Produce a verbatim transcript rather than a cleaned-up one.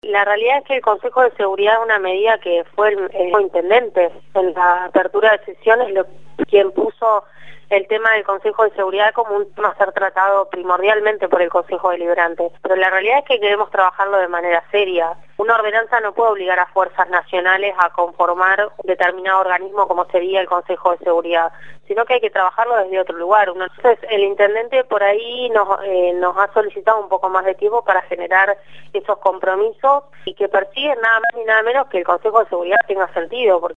La realidad es que el Consejo de Seguridad es una medida que fue el, el intendente en la apertura de sesiones lo, quien puso el tema del Consejo de Seguridad como un tema a ser tratado primordialmente por el Consejo Deliberante. Pero la realidad es que queremos trabajarlo de manera seria. Una ordenanza no puede obligar a fuerzas nacionales a conformar un determinado organismo como sería el Consejo de Seguridad, sino que hay que trabajarlo desde otro lugar. Entonces el intendente por ahí nos, eh, nos ha solicitado un poco más de tiempo para generar esos compromisos y que persiguen nada más ni nada menos que el Consejo de Seguridad tenga sentido. Porque